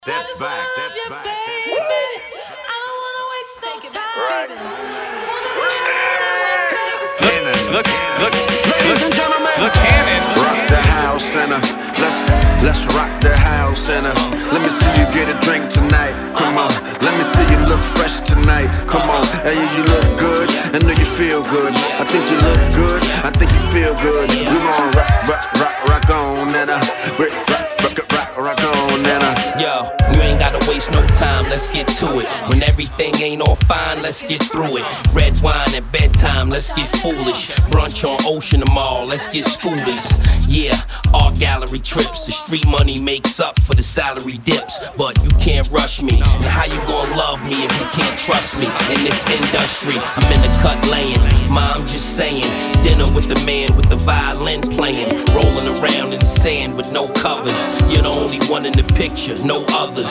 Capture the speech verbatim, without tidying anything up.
That's back. That's you, back. baby. That's back. I don't wanna waste no time. Right. Look, look, Ladies and gentlemen, look, cannon. rock the house center. Let's let's rock the house center. Let me see you get a drink tonight. Come on, let me see you look fresh tonight. Come on, hey, you look good. I know you feel good. I think you look good. I think you feel good. We gon' rock, rock, rock, rock on and uh, rock, rock, rock, rock, rock on and uh. Yo, you ain't gotta waste no time, let's get to it. When everything ain't all fine, let's get through it. Red wine at bedtime, let's get foolish. Brunch on Ocean Mall, let's get scooters. Yeah, art gallery trips. The street money makes up for the salary dips. But you can't rush me. And how you gonna love me if you can't trust me? In this industry, I'm in the cut laying. Ma, I'm just saying. Dinner with the man with the violin playing. Rolling around in the sand with no covers. You're the only one in the picture, no others.